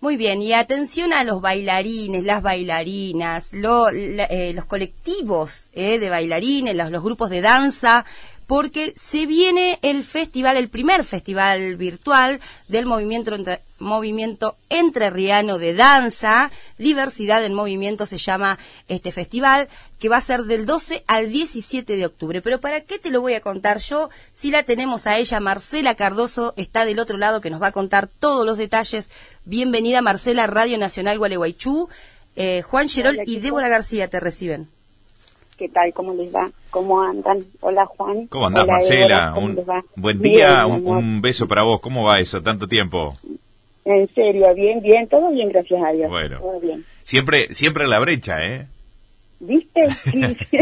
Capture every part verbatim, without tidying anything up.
Muy bien, y atención a los bailarines, las bailarinas, lo, la, eh, los colectivos eh, de bailarines, los, los grupos de danza, porque se viene el festival, el primer festival virtual del movimiento, entre, movimiento entrerriano de danza. Diversidad en Movimiento se llama este festival, que va a ser del doce al diecisiete de octubre. Pero ¿para qué te lo voy a contar yo? Si la tenemos a ella, Marcela Cardoso, está del otro lado, que nos va a contar todos los detalles. Bienvenida, Marcela, Radio Nacional Gualeguaychú. Eh, Juan Gerol y Débora García te reciben. ¿Qué tal? ¿Cómo les va? ¿Cómo andan? Hola, Juan. ¿Cómo andás, Hola, Marcela? Débora, ¿cómo un les va? buen Bien, día, mi un, amor. un beso para vos. ¿Cómo va eso? ¿Tanto tiempo? En serio, bien, bien, todo bien, gracias a Dios. Bueno, todo bien. siempre siempre en la brecha, ¿eh? ¿Viste? Sí, sí.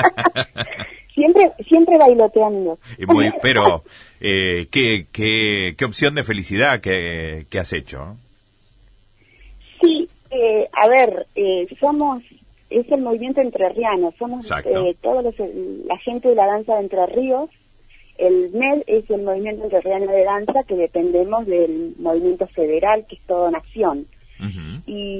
siempre siempre bailoteando. Y muy, pero, eh, ¿qué, qué, ¿qué opción de felicidad que, que has hecho? Sí, eh, a ver, eh, somos, es el movimiento entrerriano, somos eh, todos los, la gente de la danza de Entre Ríos. El M E D es el Movimiento Entrerriano de Danza, que dependemos del movimiento federal, que es toda nación. Uh-huh.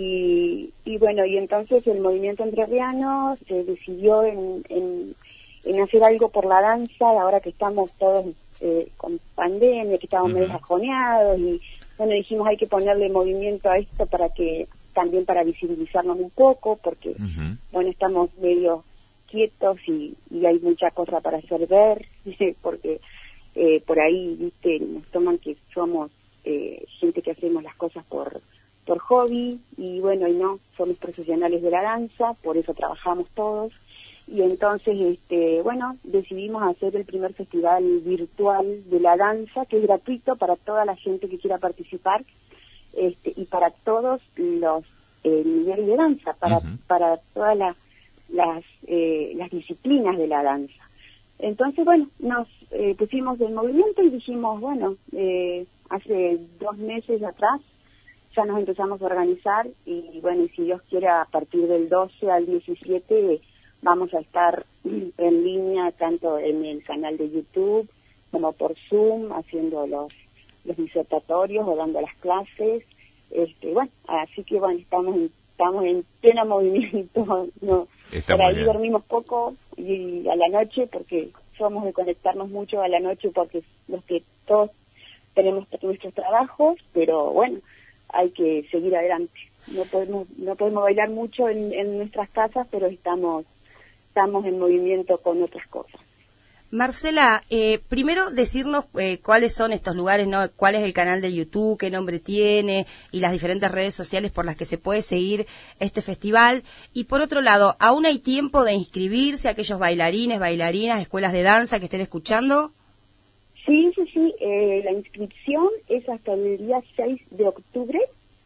y, y bueno, y entonces el movimiento entrerriano se decidió en, en, en hacer algo por la danza, ahora que estamos todos eh, con pandemia, que estamos uh-huh. medio bajoneados, y bueno, dijimos hay que ponerle movimiento a esto para que, también para visibilizarnos un poco, porque uh-huh. bueno, estamos medio quietos y, y hay mucha cosa para hacer ver, porque eh, por ahí, viste, nos toman que somos eh, gente que hacemos las cosas por por hobby, y bueno, y no, somos profesionales de la danza, por eso trabajamos todos, y entonces, este bueno, decidimos hacer el primer festival virtual de la danza, que es gratuito para toda la gente que quiera participar, este y para todos los eh, niveles de danza, para uh-huh. para todas las las eh, las disciplinas de la danza. Entonces, bueno, nos eh, pusimos en movimiento y dijimos, bueno, eh, hace dos meses atrás ya nos empezamos a organizar, y bueno, y si Dios quiere, a partir del doce al diecisiete vamos a estar en línea, tanto en el canal de YouTube como por Zoom, haciendo los los disertatorios o dando las clases. Este bueno, así que bueno, estamos en, estamos en pleno movimiento, no Está por ahí bien. Dormimos poco y a la noche, porque somos de conectarnos mucho a la noche, porque los que todos tenemos nuestros trabajos, pero bueno, hay que seguir adelante. No podemos no podemos bailar mucho en, en nuestras casas, pero estamos estamos en movimiento con otras cosas. Marcela, eh, primero decirnos eh, cuáles son estos lugares, ¿no? ¿Cuál es el canal de YouTube, qué nombre tiene y las diferentes redes sociales por las que se puede seguir este festival? Y por otro lado, ¿aún hay tiempo de inscribirse a aquellos bailarines, bailarinas, escuelas de danza que estén escuchando? Sí, sí, sí, eh, la inscripción es hasta el día seis de octubre,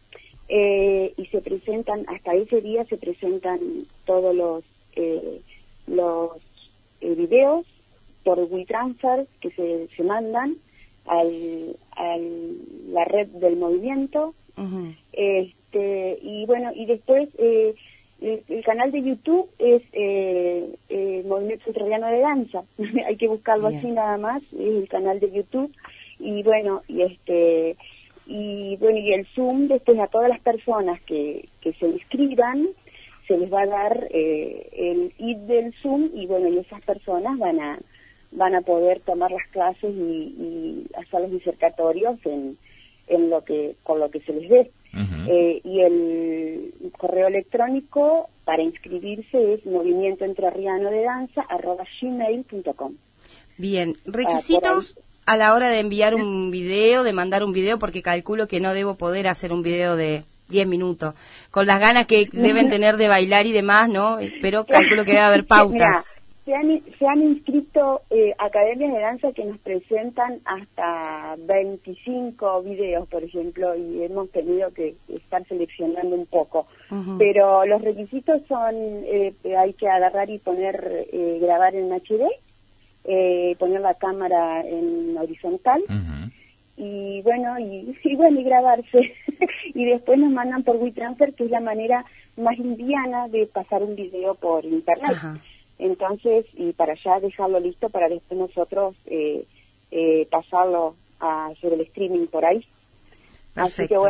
eh, y se presentan, hasta ese día se presentan todos los eh, los eh, videos por WeTransfer que se, se mandan al, al la red del movimiento. Uh-huh. este y bueno, y después eh, el, el canal de YouTube es eh, eh, Movimiento Entrerriano de Danza. Hay que buscarlo Bien. Así nada más, es el canal de YouTube. Y bueno, y este y bueno, y el Zoom, después a todas las personas que, que se inscriban, se les va a dar eh, el I D del Zoom, y bueno, y esas personas van a van a poder tomar las clases y, y hacer los disertatorios en, en lo que con lo que se les dé. Uh-huh. eh, y el correo electrónico para inscribirse es movimiento entrerriano de danza arroba gmail punto com. Bien, requisitos ah, a la hora de enviar un video, de mandar un video, porque calculo que no debo poder hacer un video de diez minutos, con las ganas que deben tener de bailar y demás, ¿no? Pero calculo que debe haber pautas. Mira, se han, se han inscrito eh, academias de danza que nos presentan hasta veinticinco videos, por ejemplo, y hemos tenido que estar seleccionando un poco. Uh-huh. Pero los requisitos son, eh, hay que agarrar y poner, eh, grabar en H D, eh, poner la cámara en horizontal, uh-huh. y bueno, y, y bueno, y grabarse. Y después nos mandan por WeTransfer, que es la manera más liviana de pasar un video por internet. Uh-huh. Entonces, y para ya dejarlo listo para después nosotros eh, eh, pasarlo a hacer el streaming por ahí. Perfecto. Así que bueno,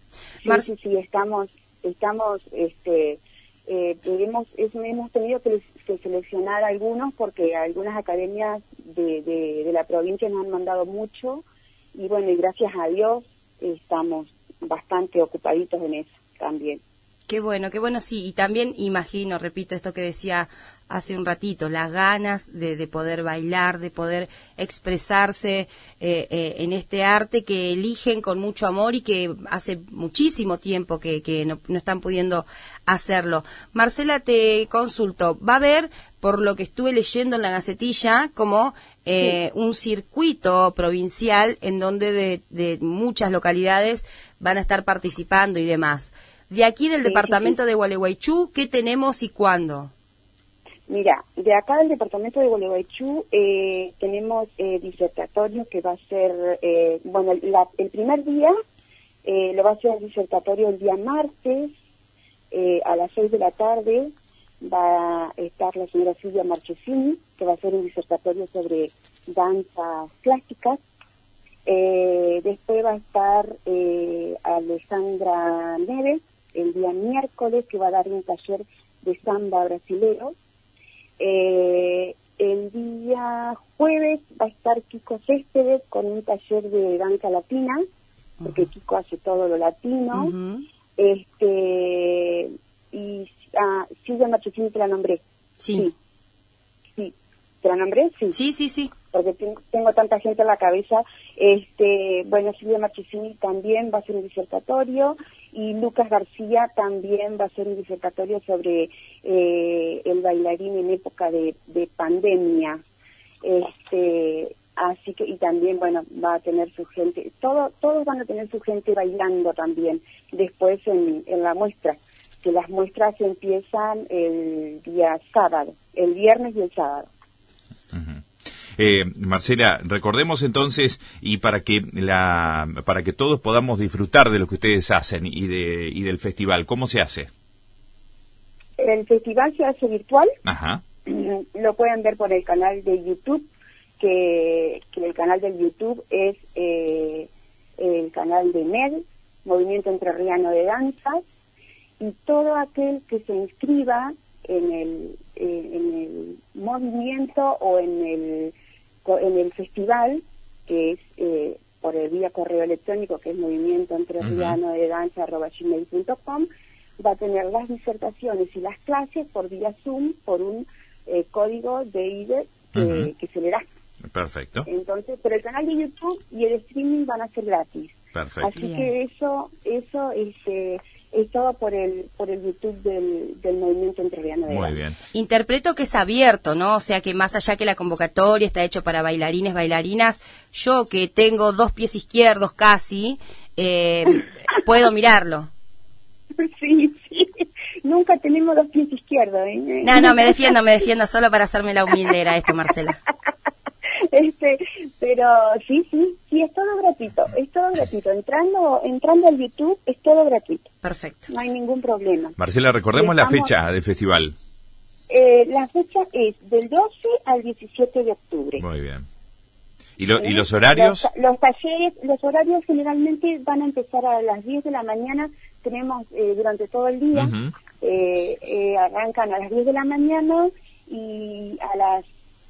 Sí, Mar- sí, sí, estamos, estamos, este, eh, hemos, es- hemos tenido que, que seleccionar algunos porque algunas academias de, de, de la provincia nos han mandado mucho y bueno, y gracias a Dios estamos bastante ocupaditos en eso también. Qué bueno, qué bueno, sí, y también imagino, repito esto que decía hace un ratito, las ganas de, de poder bailar, de poder expresarse eh, eh, en este arte que eligen con mucho amor y que hace muchísimo tiempo que, que no, no están pudiendo hacerlo. Marcela, te consulto, va a haber, por lo que estuve leyendo en la Gacetilla, como eh, sí. un circuito provincial en donde de, de muchas localidades van a estar participando y demás. De aquí del sí, departamento sí, sí. de Gualeguaychú, ¿qué tenemos y cuándo? Mira, de acá del departamento de Gualeguaychú eh, tenemos eh, disertatorio que va a ser, eh, bueno, la, el primer día eh, lo va a ser el disertatorio el día martes eh, a las seis de la tarde. Va a estar la señora Silvia Marchesini, que va a hacer un disertatorio sobre danzas clásicas. Eh, después va a estar eh, Alejandra Neves el día miércoles, que va a dar un taller de samba brasilero. Eh, el día jueves va a estar Kiko Céspedes con un taller de danza latina, porque uh-huh. Kiko hace todo lo latino. Uh-huh. Este y ah, Silvia Marchesini te la nombré. Sí. sí. Sí. ¿Te la nombré? Sí. Sí, sí, sí. Porque tengo, tengo tanta gente en la cabeza. Este, bueno, Silvia Marchesini también va a hacer un disertatorio y Lucas García también va a hacer un disertatorio sobre eh, el bailarín en época de, de pandemia. Este, así que, y también, bueno, va a tener su gente, todo, todos van a tener su gente bailando también después en, en la muestra, que las muestras empiezan el día sábado, el viernes y el sábado. Uh-huh. Eh, Marcela, recordemos entonces, y para que la para que todos podamos disfrutar de lo que ustedes hacen y de y del festival, ¿cómo se hace? El festival se hace virtual. Ajá. Lo pueden ver por el canal de YouTube, que, que el canal del YouTube es eh, el canal de M E D, Movimiento Entrerriano de Danzas, y todo aquel que se inscriba en el eh, en el movimiento o en el en el festival, que es eh, por el vía correo electrónico, que es movimiento entrerriano de danza arroba gmail punto com, va a tener las disertaciones y las clases por vía Zoom, por un eh, código de I D E que, uh-huh. que se le da. Perfecto. Entonces, pero el canal de YouTube y el streaming van a ser gratis. Perfecto. Así Bien. que eso, eso es, eh, es todo por el por el YouTube del, del Movimiento Entrerriano de Muy Danza. bien. Interpreto que es abierto, ¿no? O sea que más allá que la convocatoria está hecho para bailarines, bailarinas, yo que tengo dos pies izquierdos casi, eh, puedo mirarlo. Sí, sí. Nunca tenemos los pies izquierdos, ¿eh? No, no, me defiendo, me defiendo solo para hacerme la humilde era esto, Marcela. Este, pero sí, sí, sí, es todo gratuito, es todo gratuito. Entrando, entrando al YouTube es todo gratuito. Perfecto. No hay ningún problema. Marcela, recordemos Estamos, la fecha del festival. Eh, la fecha es del doce al diecisiete de octubre. Muy bien. ¿Y, lo, ¿y los horarios? Los, los talleres, los horarios generalmente van a empezar a las diez de la mañana. Tenemos eh, durante todo el día, uh-huh. eh, eh, arrancan a las diez de la mañana y a las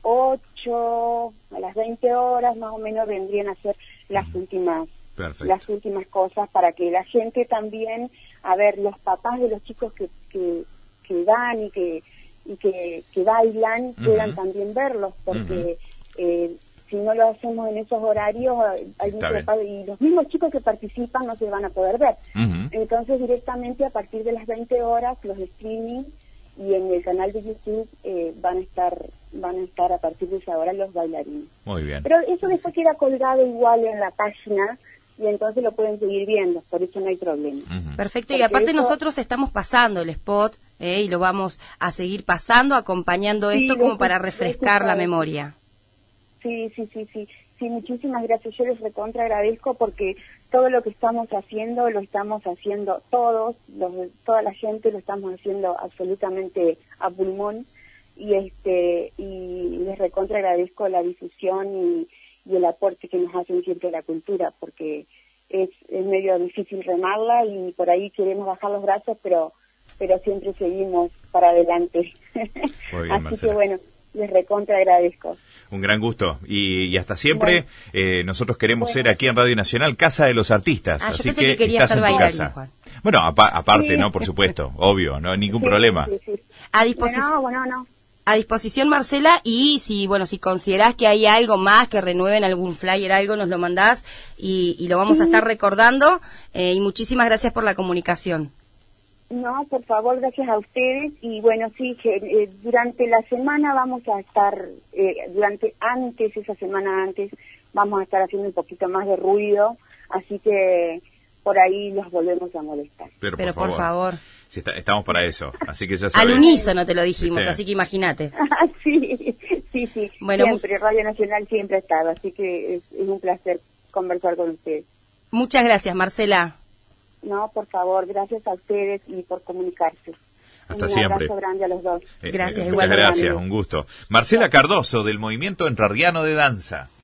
ocho, a las veinte horas más o menos vendrían a ser las últimas Perfecto. las últimas cosas para que la gente también, a ver, los papás de los chicos que que, que van y que y que, que bailan uh-huh. puedan también verlos, porque uh-huh. eh, si no lo hacemos en esos horarios hay mucho papá, y los mismos chicos que participan no se van a poder ver. Uh-huh. Entonces directamente a partir de las veinte horas los streaming y en el canal de YouTube eh, van a estar van a estar a partir de esa hora los bailarines. Muy bien. Pero eso después queda colgado igual en la página y entonces lo pueden seguir viendo, por eso no hay problema. Uh-huh. Perfecto, porque y eso... aparte nosotros estamos pasando el spot eh, y lo vamos a seguir pasando, acompañando sí, esto como eso, para refrescar la memoria. Sí, sí, sí, sí, sí, muchísimas gracias, yo les recontra agradezco porque todo lo que estamos haciendo, lo estamos haciendo todos, los, toda la gente lo estamos haciendo absolutamente a pulmón y este y les recontra agradezco la difusión y, y el aporte que nos hacen siempre a la cultura, porque es, es medio difícil remarla y por ahí queremos bajar los brazos, pero pero siempre seguimos para adelante. Muy bien, Así Marcela. que bueno, les recontra agradezco. Un gran gusto. Y, y hasta siempre, bueno, eh, nosotros queremos bueno. ser aquí en Radio Nacional Casa de los Artistas. Ah, así yo pensé que, que quería estás ser en tu bailarín, casa. Juan. Bueno, apa aparte, Sí. ¿no? Por supuesto, obvio, no hay ningún Sí, problema. sí, sí. A disposición. Bueno, bueno, no. A disposición, Marcela, y si, bueno, si considerás que hay algo más, que renueven algún flyer, algo, nos lo mandás y, y lo vamos Sí. a estar recordando. Eh, y muchísimas gracias por la comunicación. No, por favor, gracias a ustedes. Y bueno, sí, que eh, durante la semana vamos a estar, eh, durante antes, esa semana antes, vamos a estar haciendo un poquito más de ruido, así que por ahí los volvemos a molestar. Pero, Pero por por favor. favor. Sí, está- estamos para eso. Así que ya sabes. Al unísono te lo dijimos, ¿Viste? así que imagínate. sí, sí, sí. Bueno, siempre, Radio Nacional siempre ha estado, así que es, es un placer conversar con ustedes. Muchas gracias, Marcela. No, por favor, gracias a ustedes y por comunicarse. Hasta un siempre. abrazo grande a los dos. Eh, Gracias, eh, igual, Muchas gracias, amigo. un gusto. Marcela Cardoso, del Movimiento Entrerriano de Danza.